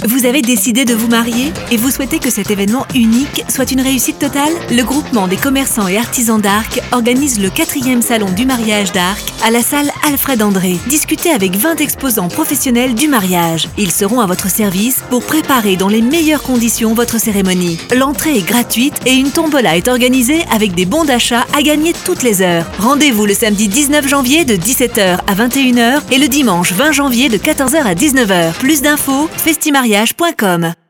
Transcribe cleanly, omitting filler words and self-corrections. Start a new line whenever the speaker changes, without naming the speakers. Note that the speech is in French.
Vous avez décidé de vous marier et vous souhaitez que cet événement unique soit une réussite totale? Le groupement des commerçants et artisans d'Arc organise le 4e salon du mariage d'Arc à la salle Alfred André. Discutez avec 20 exposants professionnels du mariage. Ils seront à votre service pour préparer dans les meilleures conditions votre cérémonie. L'entrée est gratuite et une tombola est organisée avec des bons d'achat à gagner toutes les heures. Rendez-vous le samedi 19 janvier de 17h à 21h et le dimanche 20 janvier de 14h à 19h. Plus d'infos, festimariage.com.